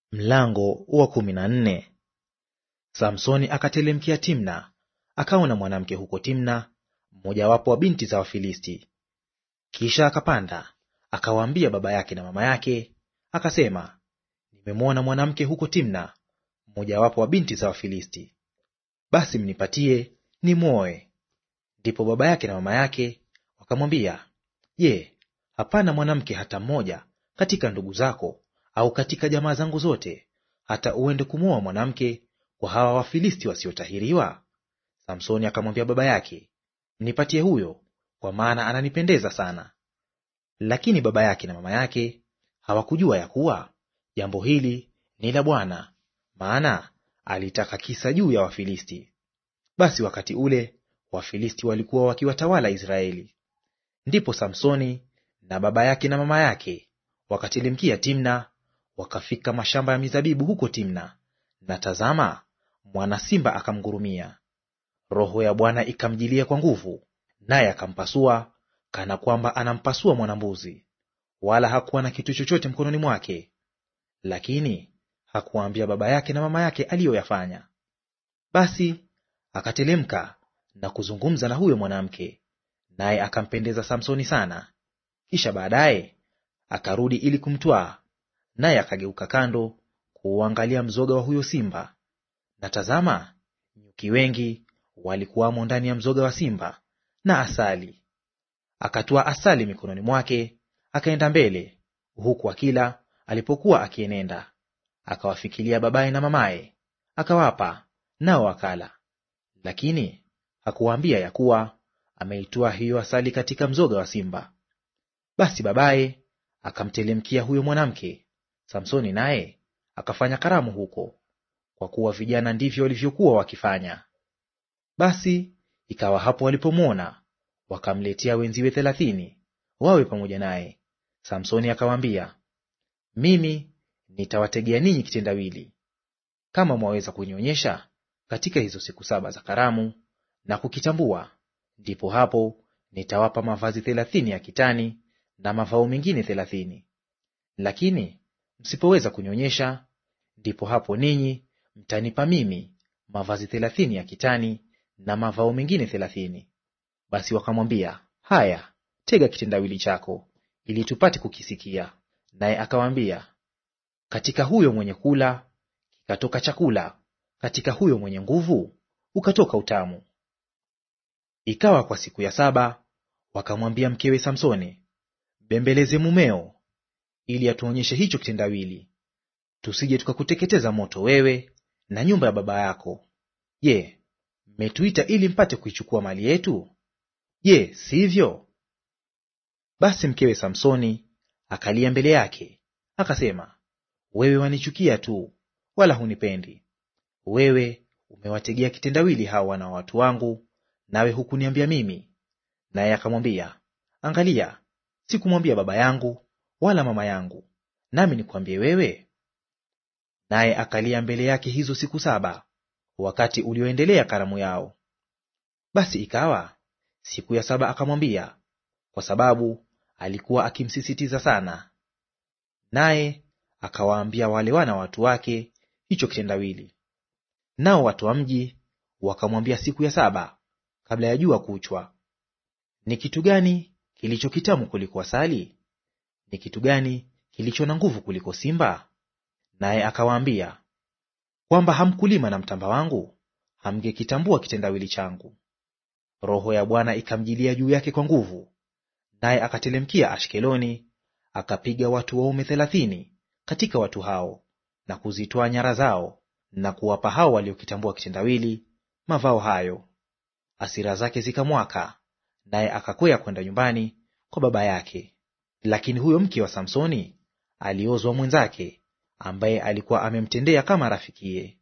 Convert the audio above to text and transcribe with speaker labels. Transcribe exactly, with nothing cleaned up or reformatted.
Speaker 1: Mlango wa kumi na nne. Samsoni akatelemkia Timna, akaona mwanamke huko Timna, mmojawapo wa binti za Wafilisti. Kisha akapanda akawaambia baba yake na mama yake, akasema, nimemwona mwanamke huko Timna, mmojawapo wa binti za Wafilisti. Basi mnipatie nimwoe. Ndipo baba yake na mama yake wakamwambia, Je, hapana mwanamke hata mmoja katika ndugu zako au katika jamaa zangu zote, hata uende kumwoa mwanamke kwa hawa Wafilisti wasiotahiriwa? Samsoni akamwambia baba yake, nipatie huyo, kwa maana ananipendeza sana. Lakini baba yake na mama yake hawakujua ya kuwa jambo hili ni la Bwana, maana alitaka kisa juu ya Wafilisti. Basi wakati ule Wafilisti walikuwa wakiwatawala Israeli. Ndipo Samsoni na baba yake na mama yake wakatelemkia Timna, wakafika mashamba ya mizabibu huko Timna, na tazama, mwana simba akamngurumia. Roho ya Bwana ikamjilia kwa nguvu, naye akampasua kana kwamba anampasua mwanambuzi, wala hakuwa na kitu chochote mkononi mwake. Lakini hakuwaambia baba yake na mama yake aliyoyafanya. Basi akatelemka na kuzungumza na huyo mwanamke, naye akampendeza Samsoni sana. Kisha baadaye akarudi ili kumtwaa, naye akageuka kando kuuangalia mzoga wa huyo simba. Na tazama, nyuki wengi walikuwamo ndani ya mzoga wa simba na asali. Akatwaa asali mikononi mwake, akaenda mbele, huku akila alipokuwa akienenda. Akawafikilia babaye na mamaye, akawapa, nao wakala. Lakini hakuwaambia ya kuwa ameitoa hiyo asali katika mzoga wa simba. Basi babaye akamtelemkia huyo mwanamke, Samsoni naye akafanya karamu huko, kwa kuwa vijana ndivyo walivyokuwa wakifanya. Basi ikawa hapo walipomwona, wakamletea wenziwe thelathini wawe pamoja naye. Samsoni akawaambia, mimi nitawategea ninyi kitendawili. Kama mwaweza kunionyesha katika hizo siku saba za karamu na kukitambua, ndipo hapo nitawapa mavazi thelathini ya kitani na mavao mengine thelathini. Lakini msipoweza kunionyesha, ndipo hapo ninyi mtanipa mimi mavazi thelathini ya kitani na mavao mengine thelathini. Basi wakamwambia, haya, tega kitendawili chako, ili tupate kukisikia. Naye akawaambia, katika huyo mwenye kula kikatoka chakula, katika huyo mwenye nguvu ukatoka utamu. Ikawa kwa siku ya saba wakamwambia mkewe Samsoni, bembeleze mumeo, ili atuonyeshe hicho kitendawili, tusije tukakuteketeza moto wewe na nyumba ya baba yako. Je, mmetuita ili mpate kuichukua mali yetu? Je, sivyo? Basi mkewe Samsoni akalia mbele yake, akasema, wewe wanichukia tu, wala hunipendi. Wewe umewategea kitendawili hawa wana wa watu wangu, nawe hukuniambia mimi. Naye akamwambia, angalia, sikumwambia baba yangu wala mama yangu, nami nikwambie wewe? Naye akalia mbele yake hizo siku saba, wakati ulioendelea karamu yao. Basi ikawa siku ya saba akamwambia, kwa sababu alikuwa akimsisitiza sana. Naye akawaambia wale wana wa watu wake hicho kitendawili. Nao watu wa mji wakamwambia siku ya saba, kabla ya jua kuchwa, ni kitu gani kilicho kitamu kuliko asali? Ni kitu gani kilicho na nguvu kuliko simba? Naye akawaambia, kwamba hamkulima na mtamba wangu, hamngekitambua kitendawili changu. Roho ya Bwana ikamjilia juu yake kwa nguvu, naye akatelemkia Ashkeloni, akapiga watu waume thelathini katika watu hao, na kuzitoa nyara zao, na kuwapa hao waliokitambua kitendawili mavao hayo. Hasira zake zikamwaka, naye akakwea kwenda nyumbani kwa baba yake. Lakini huyo mke wa Samsoni aliozwa mwenzake, ambaye alikuwa amemtendea kama rafikiye.